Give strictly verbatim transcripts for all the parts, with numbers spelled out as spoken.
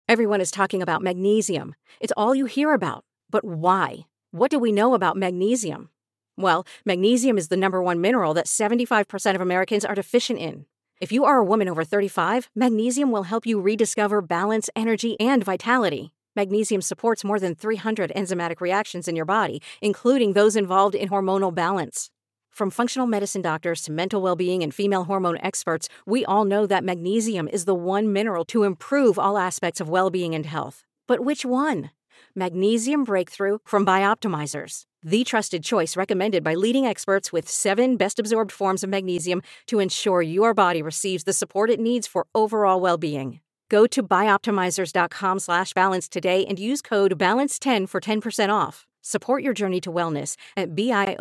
Everyone is talking about magnesium. It's all you hear about. But why? What do we know about magnesium? Well, magnesium is the number one mineral that seventy-five percent of Americans are deficient in. If you are a woman over thirty-five, magnesium will help you rediscover balance, energy, and vitality. Magnesium supports more than three hundred enzymatic reactions in your body, including those involved in hormonal balance. From functional medicine doctors to mental well-being and female hormone experts, we all know that magnesium is the one mineral to improve all aspects of well-being and health. But which one? Magnesium Breakthrough from Bioptimizers, the trusted choice recommended by leading experts with seven best-absorbed forms of magnesium to ensure your body receives the support it needs for overall well-being. Go to bioptimizers.com slash balance today and use code balance ten for ten percent off. Support your journey to wellness at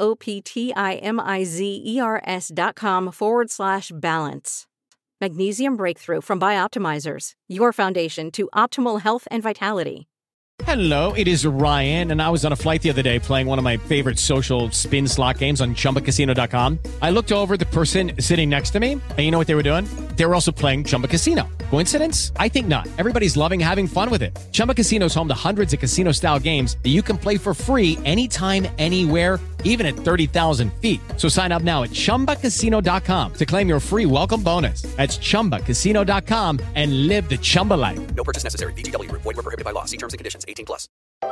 B-I-O-P-T-I-M-I-Z-E-R-S dot com forward slash balance. Magnesium Breakthrough from Bioptimizers, your foundation to optimal health and vitality. Hello, it is Ryan, and I was on a flight the other day playing one of my favorite social spin slot games on Chumba Casino dot com. I looked over at the person sitting next to me, and you know what they were doing? They were also playing Chumba Casino. Coincidence? I think not. Everybody's loving having fun with it. Chumba Casino is home to hundreds of casino-style games that you can play for free anytime, anywhere, even at thirty thousand feet. So sign up now at Chumba Casino dot com to claim your free welcome bonus. That's Chumba Casino dot com and live the Chumba life. No purchase necessary. V G W. Void where prohibited by law. See terms and conditions. eighteen plus.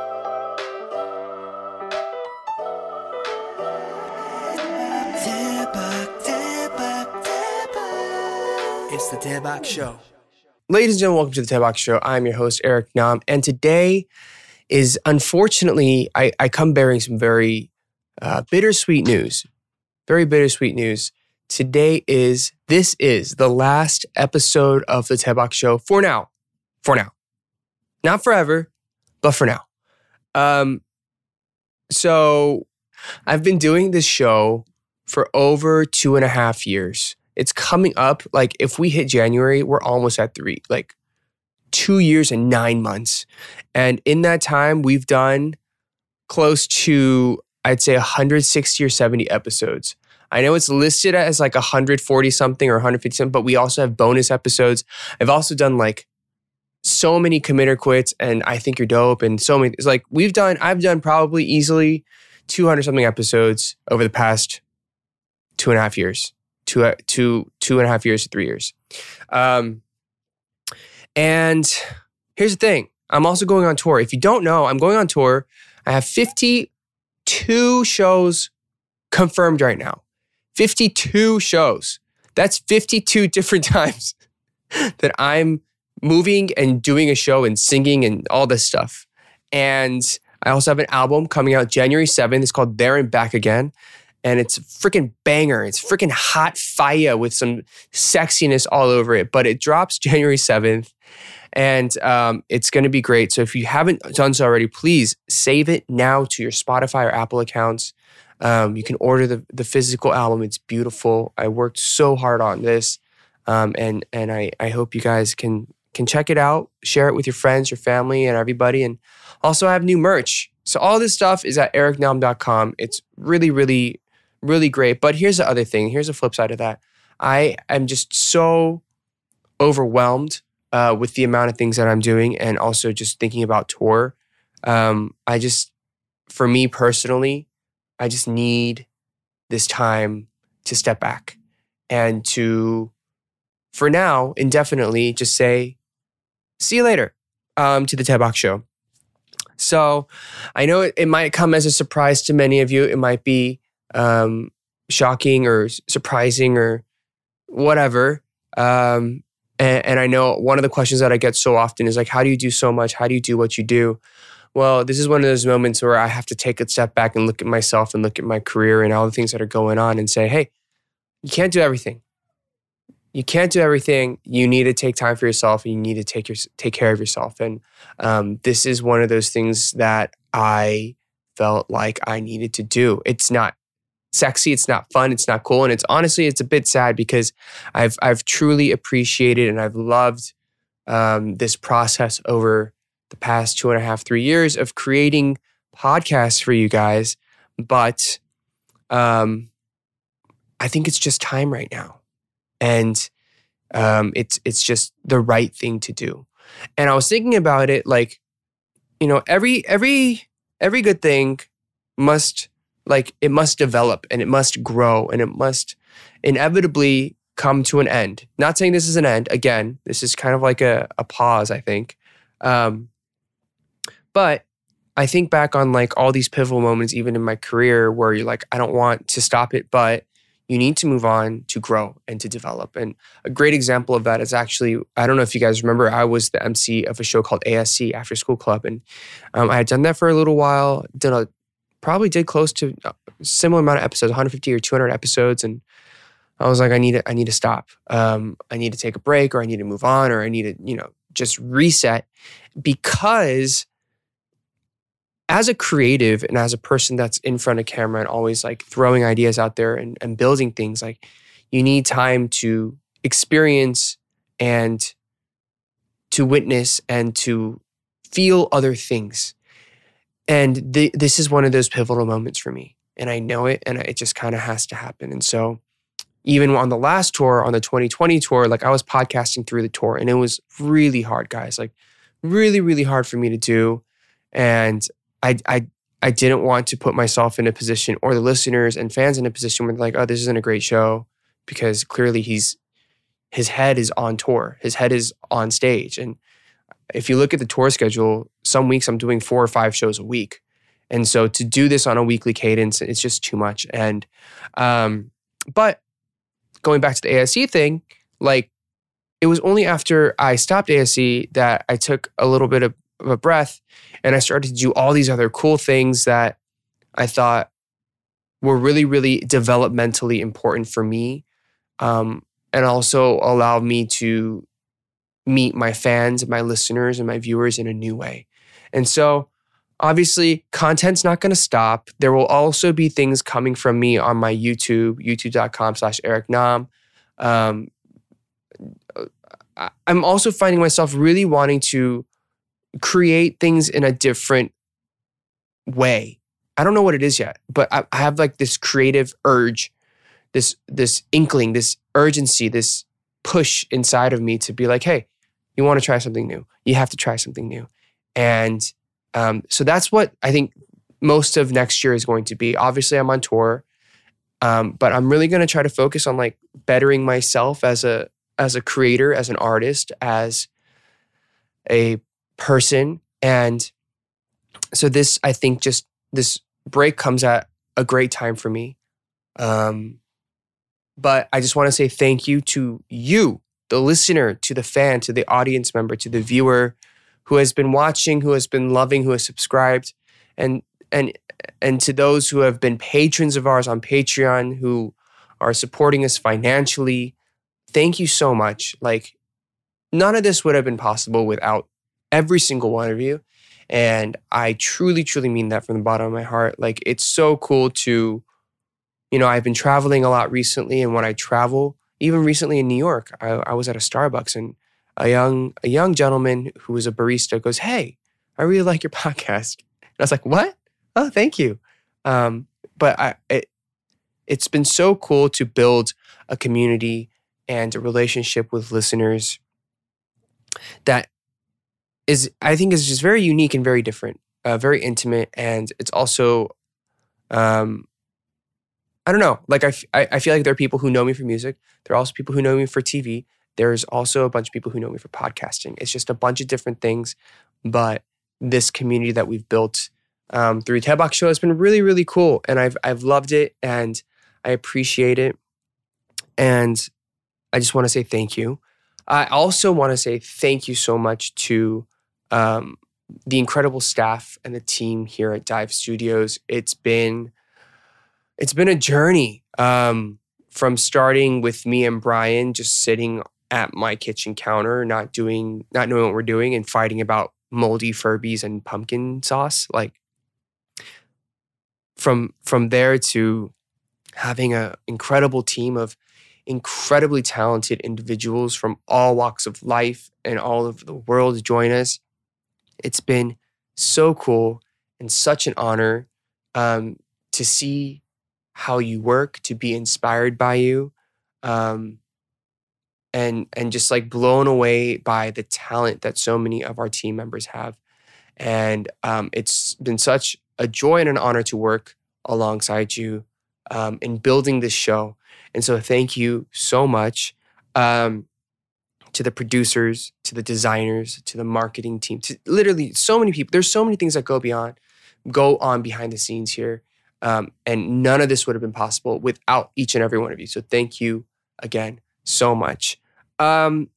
It's the Tebak Show. Ladies and gentlemen, welcome to the Tebak Show. I'm your host, Eric Nam, and today is, unfortunately, I, I come bearing some very uh, bittersweet news. Very bittersweet news. Today is, this is the last episode of the Tebak Show for now. For now. Not forever, but for now. Um, so I've been doing this show for over two and a half years. It's coming up, like if we hit January, we're almost at three, like two years and nine months. And in that time, we've done close to, I'd say one hundred sixty or seventy episodes. I know it's listed as like one hundred forty something or one hundred fifty something, but we also have bonus episodes. I've also done like so many commit or quits and I think you're dope and so many. It's like we've done, I've done probably easily two hundred something episodes over the past two and a half years. Two, two, two and a half years to three years. Um, and here's the thing. I'm also going on tour. If you don't know, I'm going on tour. I have fifty-two shows confirmed right now. fifty-two shows. That's fifty-two different times that I'm moving and doing a show and singing and all this stuff. And I also have an album coming out January seventh. It's called There and Back Again. And it's a freaking banger. It's freaking hot fire with some sexiness all over it. But it drops January seventh. And um, it's going to be great. So if you haven't done so already, please save it now to your Spotify or Apple accounts. Um, you can order the, the physical album. It's beautiful. I worked so hard on this. Um, and and I, I hope you guys can, can check it out. Share it with your friends, your family, and everybody. And also I have new merch. So all this stuff is at eric nam dot com. It's really, really... really great. But here's the other thing. Here's the flip side of that. I am just so overwhelmed uh, with the amount of things that I'm doing and also just thinking about tour. Um, I just, for me personally, I just need this time to step back and to, for now, indefinitely, just say, see you later um, to the Tebak Show. So I know it, it might come as a surprise to many of you. It might be Um, shocking or surprising or whatever. Um, and, and I know one of the questions that I get so often is like, how do you do so much? How do you do what you do? Well, this is one of those moments where I have to take a step back and look at myself and look at my career and all the things that are going on and say, hey, you can't do everything. You can't do everything. You need to take time for yourself and you need to take your, take care of yourself. And um, this is one of those things that I felt like I needed to do. It's not sexy, it's not fun, it's not cool, and it's honestly it's a bit sad because I've I've truly appreciated and I've loved um, this process over the past two and a half, three years of creating podcasts for you guys. But um, I think it's just time right now, and um, it's it's just the right thing to do. And I was thinking about it like, you know, every every every good thing must like it must develop and it must grow and it must inevitably come to an end. Not saying this is an end. Again, this is kind of like a, a pause, I think. Um, but I think back on like all these pivotal moments, even in my career, where you're like, I don't want to stop it, but you need to move on to grow and to develop. And a great example of that is actually, I don't know if you guys remember, I was the M C of a show called A S C, After School Club. And um, I had done that for a little while, did a, probably did close to a similar amount of episodes, one hundred fifty or two hundred episodes. And I was like, I need to, I need to stop. Um, I need to take a break, or I need to move on, or I need to, you know, just reset. Because as a creative and as a person that's in front of camera and always like throwing ideas out there and, and building things, like you need time to experience and to witness and to feel other things. And th- this is one of those pivotal moments for me. And I know it, and it just kind of has to happen. And so even on the last tour, on the twenty twenty tour, like I was podcasting through the tour, and it was really hard, guys, like really, really hard for me to do. And I, I, I didn't want to put myself in a position, or the listeners and fans in a position where they're like, oh, this isn't a great show, because clearly he's, his head is on tour. His head is on stage. And if you look at the tour schedule, some weeks I'm doing four or five shows a week. And so to do this on a weekly cadence, it's just too much. And, um, but going back to the A S C thing, like it was only after I stopped A S C that I took a little bit of, of a breath, and I started to do all these other cool things that I thought were really, really developmentally important for me, um, and also allowed me to meet my fans, my listeners, and my viewers in a new way. And so obviously content's not going to stop. There will also be things coming from me on my YouTube, youtube.com slash Eric Nam. Um, I'm also finding myself really wanting to create things in a different way. I don't know what it is yet, but I, I have like this creative urge, this this inkling, this urgency, this push inside of me to be like, hey, you want to try something new. You have to try something new. And um, so that's what I think most of next year is going to be. Obviously, I'm on tour, um, but I'm really going to try to focus on like bettering myself as a as a creator, as an artist, as a person. And so this, I think, just this break comes at a great time for me. Um, but I just want to say thank you to you, the listener, to the fan, to the audience member, to the viewer who has been watching, who has been loving, who has subscribed, and and and to those who have been patrons of ours on Patreon, who are supporting us financially. Thank you so much. Like, none of this would have been possible without every single one of you. And I truly, truly mean that from the bottom of my heart. Like, it's so cool to, you know, I've been traveling a lot recently. And when I travel, even recently in New York, I, I was at a Starbucks, and a young a young gentleman who was a barista goes, hey, I really like your podcast. And I was like, what? Oh, thank you. Um, but I, it, it's been so cool to build a community and a relationship with listeners that is, I think, is just very unique and very different, uh, very intimate. And it's also, um, I don't know, like I, f- I I feel like there are people who know me for music. There are also people who know me for T V. There's also a bunch of people who know me for podcasting. It's just a bunch of different things. But this community that we've built um, through TED Box Show has been really, really cool. And I've I've loved it, and I appreciate it. And I just want to say thank you. I also want to say thank you so much to um, the incredible staff and the team here at Dive Studios. It's been it's been a journey um, from starting with me and Brian just sitting at my kitchen counter, not doing, not knowing what we're doing, and fighting about moldy Furbies and pumpkin sauce. Like from from there to having an incredible team of incredibly talented individuals from all walks of life and all over the world join us. It's been so cool and such an honor um, to see how you work, to be inspired by you. Um, and and just like blown away by the talent that so many of our team members have. And um, it's been such a joy and an honor to work alongside you um, in building this show. And so thank you so much um, to the producers, to the designers, to the marketing team, to literally so many people. There's so many things that go beyond, go on behind the scenes here. Um, and none of this would have been possible without each and every one of you. So thank you again so much. Um,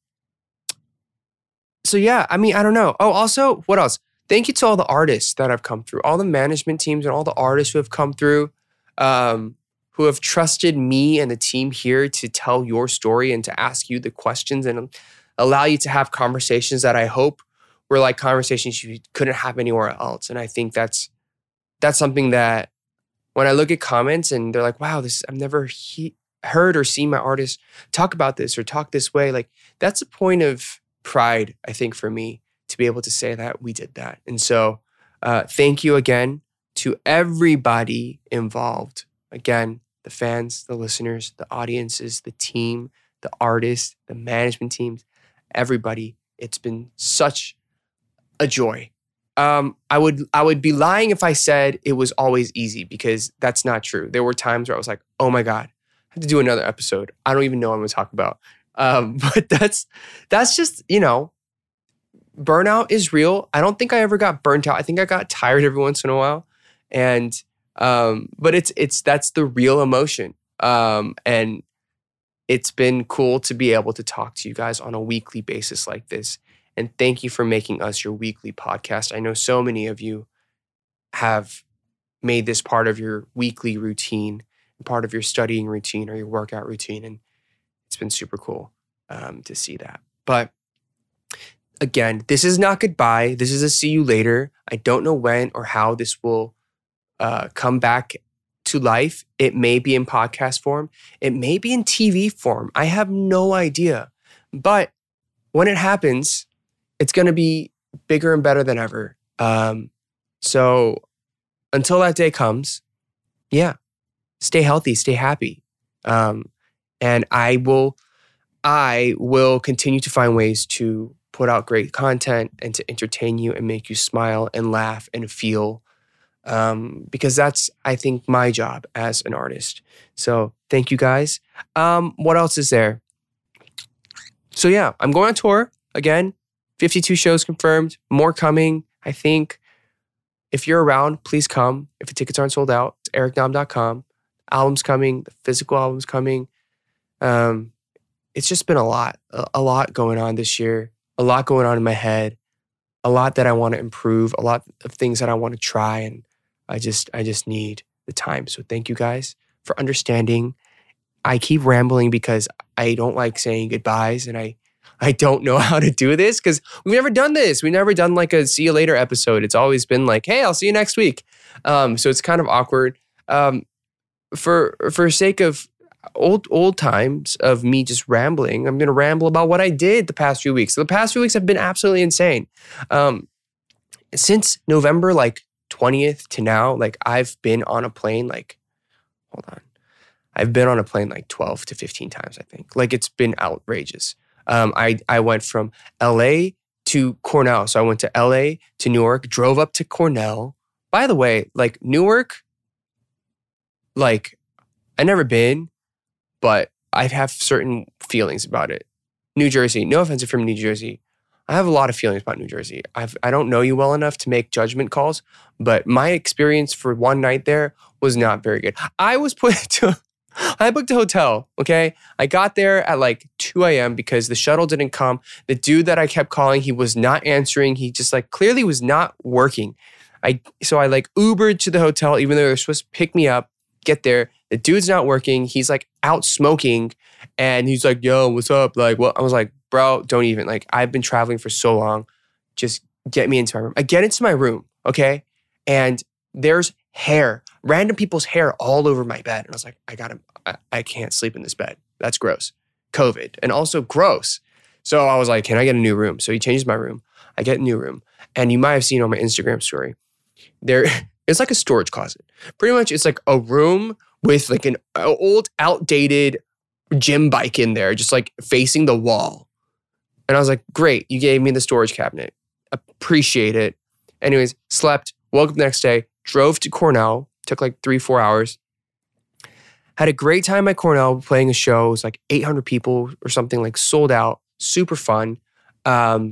so yeah, I mean, I don't know. Oh, also, what else? Thank you to all the artists that have come through, all the management teams and all the artists who have come through, um, who have trusted me and the team here to tell your story and to ask you the questions and allow you to have conversations that I hope were like conversations you couldn't have anywhere else. And I think that's that's something that when I look at comments and they're like, wow, this I've never he- heard or seen my artist talk about this or talk this way. Like that's a point of pride, I think, for me to be able to say that we did that. And so uh, thank you again to everybody involved. Again, the fans, the listeners, the audiences, the team, the artists, the management teams, everybody. It's been such a joy. Um, I would I would be lying if I said it was always easy because that's not true. There were times where I was like, oh my God, I have to do another episode. I don't even know what I'm going to talk about. Um, but that's that's just, you know, burnout is real. I don't think I ever got burnt out. I think I got tired every once in a while. And um, but it's it's that's the real emotion. Um, and it's been cool to be able to talk to you guys on a weekly basis like this. And thank you for making us your weekly podcast. I know so many of you have made this part of your weekly routine, part of your studying routine or your workout routine. And it's been super cool um, to see that. But again, this is not goodbye. This is a see you later. I don't know when or how this will uh, come back to life. It may be in podcast form. It may be in T V form. I have no idea. But when it happens, it's going to be bigger and better than ever. Um, so until that day comes, yeah, stay healthy, stay happy. Um, and I will, I will continue to find ways to put out great content and to entertain you and make you smile and laugh and feel. Um, because that's, I think, my job as an artist. So thank you guys. Um, what else is there? So yeah, I'm going on tour again. fifty-two shows confirmed, more coming, I think. If you're around, please come. If the tickets aren't sold out, it's eric nam dot com. Album's coming, the physical album's coming. Um, it's just been a lot, a, a lot going on this year, a lot going on in my head, a lot that I want to improve, a lot of things that I want to try, and I just, I just need the time. So thank you guys for understanding. I keep rambling because I don't like saying goodbyes, and I I don't know how to do this because we've never done this. We've never done like a see you later episode. It's always been like, hey, I'll see you next week. Um, so it's kind of awkward. Um, for for sake of old old times of me just rambling, I'm going to ramble about what I did the past few weeks. So the past few weeks have been absolutely insane. Um, since November like twentieth to now, like I've been on a plane like, hold on. I've been on a plane like twelve to fifteen times, I think. Like it's been outrageous. Um, I, I went from L A to Cornell. So I went to L A to Newark, drove up to Cornell. By the way, like Newark, like I've never been, but I have certain feelings about it. New Jersey, no offense if you're from New Jersey. I have a lot of feelings about New Jersey. I've, I don't know you well enough to make judgment calls, but my experience for one night there was not very good. I was put to... I booked a hotel, okay? I got there at like two a.m. because the shuttle didn't come. The dude that I kept calling, he was not answering. He just like clearly was not working. I So I like Ubered to the hotel even though they were supposed to pick me up, get there. The dude's not working. He's like out smoking and he's like, yo, what's up? Like, well, I was like, bro, don't even. Like, I've been traveling for so long. Just get me into my room. I get into my room, okay? And there's hair, random people's hair all over my bed. And I was like, I gotta, I, I can't sleep in this bed. That's gross. COVID. And also gross. So I was like, can I get a new room? So he changes my room. I get a new room. And you might have seen on my Instagram story, there, it's like a storage closet. Pretty much it's like a room with like an old, outdated gym bike in there, just like facing the wall. And I was like, great, you gave me the storage cabinet. Appreciate it. Anyways, slept, woke up the next day, drove to Cornell, took like three, four hours. Had a great time at Cornell playing a show. It was like eight hundred people or something, like sold out, super fun. Um,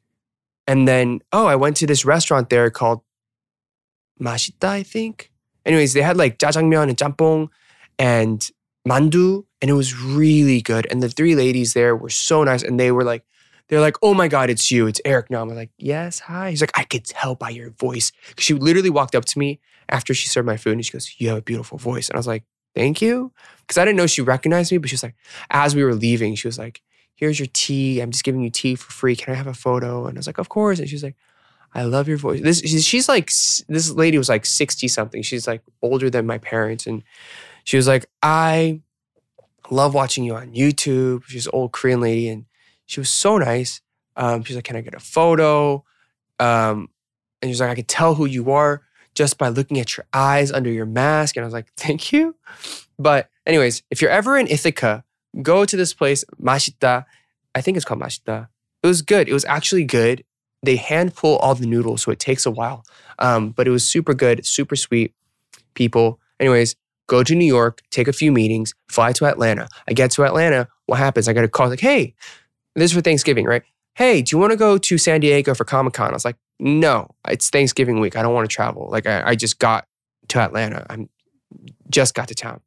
and then, oh, I went to this restaurant there called Mashita, I think. Anyways, they had like jjajangmyeon and jampong and mandu, and it was really good. And the three ladies there were so nice, and they were like, they're like, oh my God, it's you. It's Eric Nam. I'm like, yes, hi. He's like, I could tell by your voice. Because she literally walked up to me after she served my food, and she goes, you have a beautiful voice. And I was like, thank you. Because I didn't know she recognized me, but she was like, as we were leaving, she was like, here's your tea. I'm just giving you tea for free. Can I have a photo? And I was like, of course. And she's like, I love your voice. This she's like, this lady was like sixty something. She's like older than my parents. And she was like, I love watching you on YouTube. She's an old Korean lady. And she was so nice. Um, she's like, can I get a photo? Um, and she's like, I could tell who you are just by looking at your eyes under your mask. And I was like, thank you. But anyways, if you're ever in Ithaca, go to this place, Mashita. I think it's called Mashita. It was good. It was actually good. They hand pull all the noodles, so it takes a while. Um, but it was super good, super sweet people. Anyways, go to New York, take a few meetings, fly to Atlanta. I get to Atlanta. What happens? I got a call like, hey, this is for Thanksgiving, right? Hey, do you want to go to San Diego for Comic-Con? I was like, no, it's Thanksgiving week. I don't want to travel. Like I, I just got to Atlanta. I'm just got to town.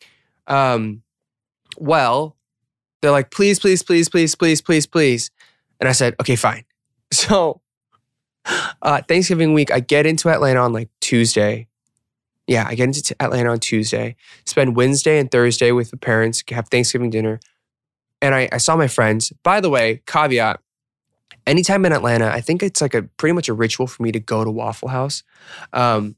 Um, well, they're like, please, please, please, please, please, please, please. And I said, okay, fine. So uh, Thanksgiving week, I get into Atlanta on like Tuesday. Yeah, I get into t- Atlanta on Tuesday, spend Wednesday and Thursday with the parents, have Thanksgiving dinner. And I, I saw my friends. By the way, caveat, anytime in Atlanta, I think it's like a pretty much a ritual for me to go to Waffle House. Um,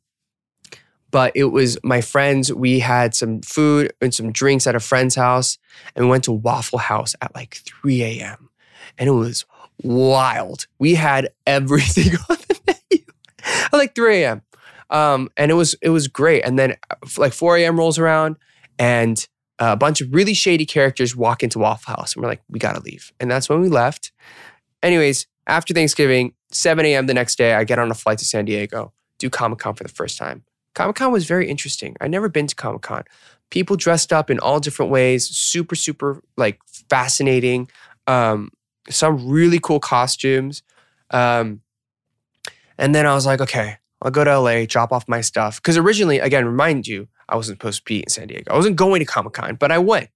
but it was my friends. We had some food and some drinks at a friend's house, and we went to Waffle House at like three a.m. And it was wild. We had everything on the menu at like three a.m. Um, and it was it was great. And then like four a.m. rolls around, and a bunch of really shady characters walk into Waffle House, and we're like, we gotta leave. And that's when we left. Anyways, after Thanksgiving, seven a.m. the next day, I get on a flight to San Diego, do Comic-Con for the first time. Comic-Con was very interesting. I'd never been to Comic-Con. People dressed up in all different ways, super, super like fascinating. Um, some really cool costumes. Um, and then I was like, okay, I'll go to L A, drop off my stuff. Because originally, again, remind you, I wasn't supposed to be in San Diego. I wasn't going to Comic-Con, but I went.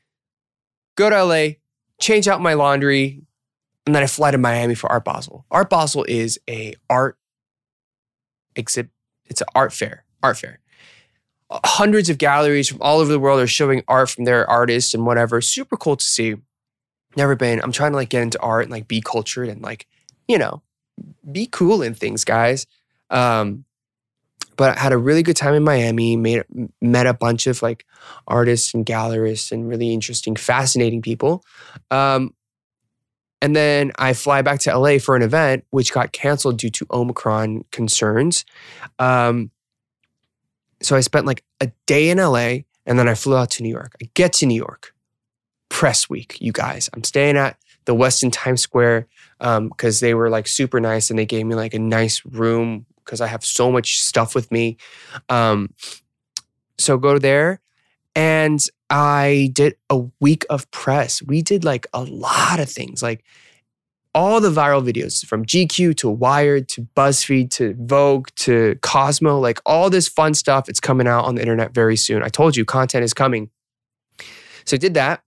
Go to L A, change out my laundry, and then I fly to Miami for Art Basel. Art Basel is a art exhibit. It's an art fair. Art fair. Hundreds of galleries from all over the world are showing art from their artists and whatever. Super cool to see. Never been. I'm trying to like get into art and like be cultured and like, you know, be cool in things, guys. Um, but I had a really good time in Miami. Made met a bunch of like artists and gallerists and really interesting, fascinating people. Um, And then I fly back to L A for an event, which got canceled due to Omicron concerns. Um, so I spent like a day in L A, and then I flew out to New York. I get to New York, press week, you guys. I'm staying at the Westin Times Square because um, they were like super nice, and they gave me like a nice room because I have so much stuff with me. Um, so go there, and I did a week of press. We did like a lot of things, like all the viral videos from G Q to Wired to BuzzFeed to Vogue to Cosmo, like all this fun stuff. It's coming out on the internet very soon. I told you, content is coming. So I did that.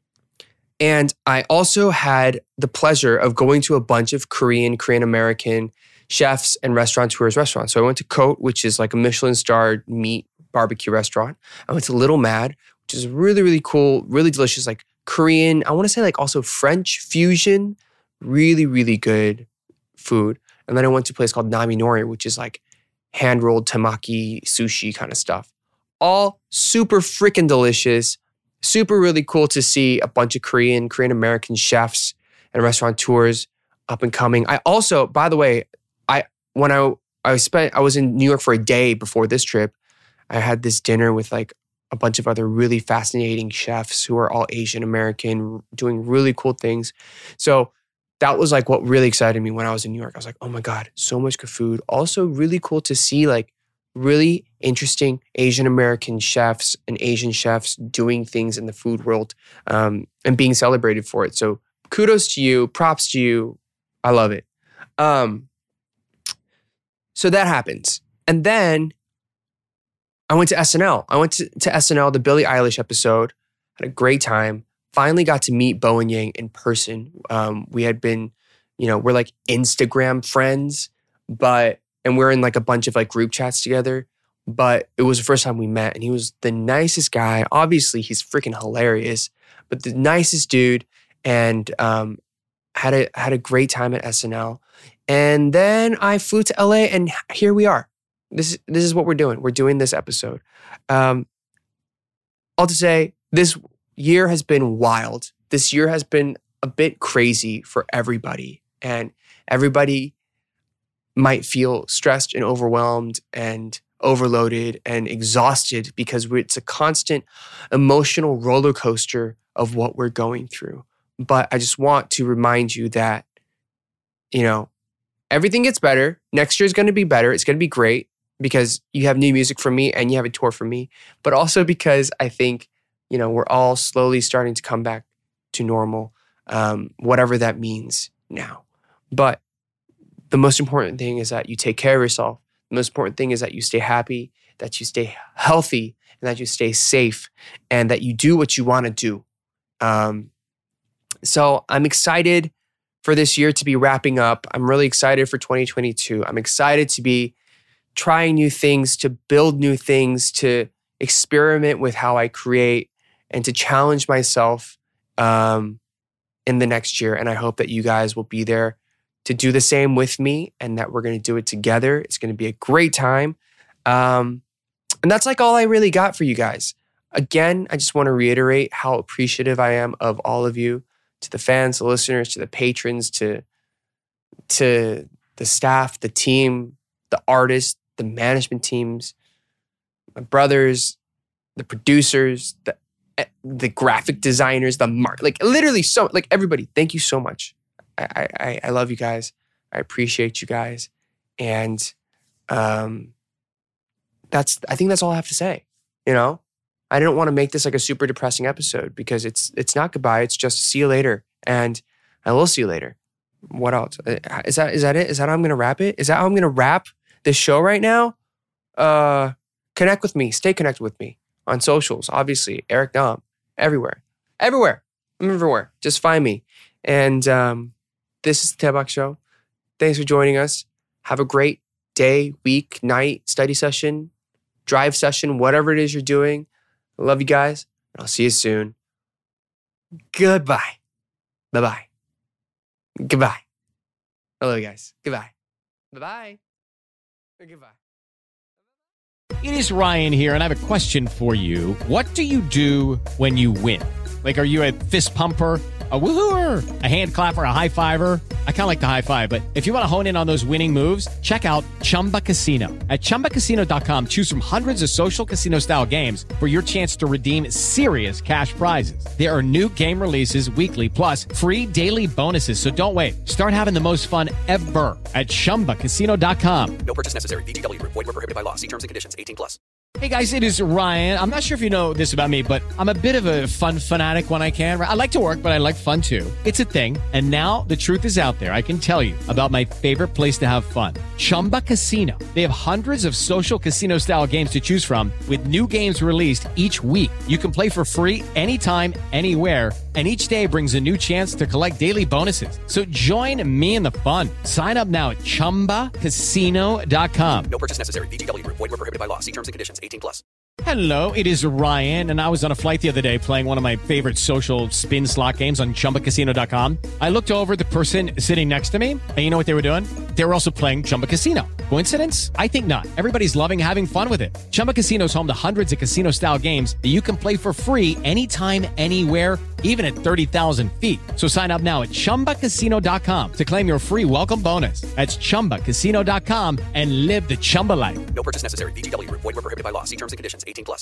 And I also had the pleasure of going to a bunch of Korean, Korean American chefs and restaurateurs restaurants. So I went to Cote, which is like a Michelin-starred meat barbecue restaurant. I went to Little Mad, which is really, really cool, really delicious, like Korean, I want to say like also French fusion, really, really good food. And then I went to a place called Nami Nori, which is like hand-rolled temaki sushi kind of stuff. All super freaking delicious, super really cool to see a bunch of Korean, Korean American chefs and restaurateurs up and coming. I also, by the way, I when I I spent I was in New York for a day before this trip. I had this dinner with like a bunch of other really fascinating chefs who are all Asian American, doing really cool things. So that was like what really excited me when I was in New York. I was like, oh my God, so much good food. Also really cool to see like really interesting Asian American chefs and Asian chefs doing things in the food world um, and being celebrated for it. So kudos to you, props to you. I love it. Um, so that happens. And then I went to S N L. I went to, to S N L, the Billie Eilish episode, had a great time. Finally got to meet Bowen Yang in person. Um, we had been, you know, we're like Instagram friends, but, and we're in like a bunch of like group chats together, but it was the first time we met and he was the nicest guy. Obviously he's freaking hilarious, but the nicest dude, and um, had a, had a great time at S N L. And then I flew to L A and here we are. This, this is what we're doing. We're doing this episode. Um, all to say, this year has been wild. This year has been a bit crazy for everybody. And everybody might feel stressed and overwhelmed and overloaded and exhausted because it's a constant emotional roller coaster of what we're going through. But I just want to remind you that, you know, everything gets better. Next year is going to be better. It's going to be great because you have new music from me and you have a tour from me. But also because I think, you know, we're all slowly starting to come back to normal, um, whatever that means now. But the most important thing is that you take care of yourself. The most important thing is that you stay happy, that you stay healthy, and that you stay safe, and that you do what you want to do. Um, so I'm excited for this year to be wrapping up. I'm really excited for twenty twenty-two. I'm excited to be trying new things, to build new things, to experiment with how I create, and to challenge myself um, in the next year. And I hope that you guys will be there to do the same with me and that we're going to do it together. It's going to be a great time. Um, and that's like all I really got for you guys. Again, I just want to reiterate how appreciative I am of all of you, to the fans, the listeners, to the patrons, to, to the staff, the team, the artists, the management teams, my brothers, the producers, the the graphic designers, the mark, like literally so, like everybody, thank you so much. I, I, I love you guys. I appreciate you guys. And um, that's, I think that's all I have to say. You know, I didn't want to make this like a super depressing episode because it's, it's not goodbye. It's just see you later. And I will see you later. What else? Is that, is that it? Is that how I'm going to wrap it? Is that how I'm going to wrap this show right now? Uh, connect with me. Stay connected with me on socials. Obviously, Eric Nam, everywhere, everywhere. I'm everywhere. Just find me. And um, this is the Ted Box Show. Thanks for joining us. Have a great day, week, night, study session, drive session, whatever it is you're doing. I love you guys. I'll see you soon. Goodbye. Bye-bye. Goodbye. I love you guys. Goodbye. Bye-bye. Goodbye. It is Ryan here, and I have a question for you. What do you do when you win? Like, are you a fist pumper, a woohooer, a hand clapper, a high fiver? I kind of like the high five, but if you want to hone in on those winning moves, check out Chumba Casino. At chumba casino dot com, choose from hundreds of social casino style games for your chance to redeem serious cash prizes. There are new game releases weekly, plus free daily bonuses. So don't wait. Start having the most fun ever at chumba casino dot com. No purchase necessary. V G W. Void where prohibited by law. See terms and conditions. eighteen plus. Hey guys, it is Ryan. I'm not sure if you know this about me, but I'm a bit of a fun fanatic when I can. I like to work, but I like fun too. It's a thing. And now the truth is out there. I can tell you about my favorite place to have fun. Chumba Casino. They have hundreds of social casino style games to choose from with new games released each week. You can play for free anytime, anywhere. And each day brings a new chance to collect daily bonuses. So join me in the fun. Sign up now at chumba casino dot com. No purchase necessary. V G W. Void where prohibited by law. See terms and conditions. eighteen plus. Hello, it is Ryan, and I was on a flight the other day playing one of my favorite social spin slot games on chumba casino dot com. I looked over at the person sitting next to me, and you know what they were doing? They were also playing Chumba Casino. Coincidence? I think not. Everybody's loving having fun with it. Chumba Casino is home to hundreds of casino-style games that you can play for free anytime, anywhere, even at thirty thousand feet. So sign up now at chumba casino dot com to claim your free welcome bonus. That's chumba casino dot com and live the Chumba life. No purchase necessary. V G W. Void where prohibited by law. See terms and conditions. eighteen plus.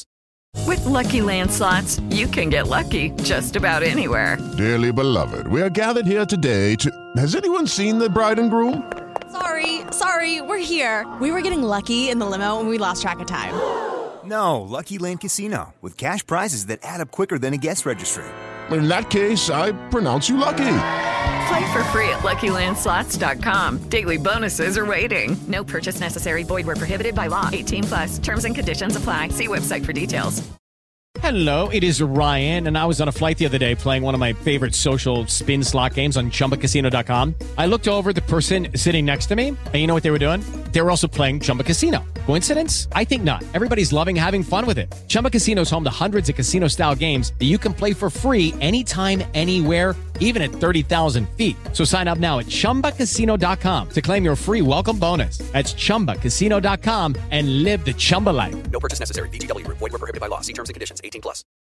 With Lucky Land Slots, you can get lucky just about anywhere. Dearly beloved, we are gathered here today to... Has anyone seen the bride and groom? Sorry, sorry, we're here. We were getting lucky in the limo and we lost track of time. No, Lucky Land Casino, with cash prizes that add up quicker than a guest registry. In that case, I pronounce you lucky. Play for free at Lucky Land Slots dot com. Daily bonuses are waiting. No purchase necessary. Void where prohibited by law. eighteen plus. Terms and conditions apply. See website for details. Hello, it is Ryan, and I was on a flight the other day playing one of my favorite social spin slot games on Chumba Casino dot com. I looked over at the person sitting next to me, and you know what they were doing? They were also playing Chumba Casino. Coincidence? I think not. Everybody's loving having fun with it. Chumba Casino is home to hundreds of casino-style games that you can play for free anytime, anywhere, even at thirty thousand feet. So sign up now at Chumba Casino dot com to claim your free welcome bonus. That's Chumba Casino dot com and live the Chumba life. No purchase necessary. V G W. Void where prohibited by law. See terms and conditions. eighteen plus.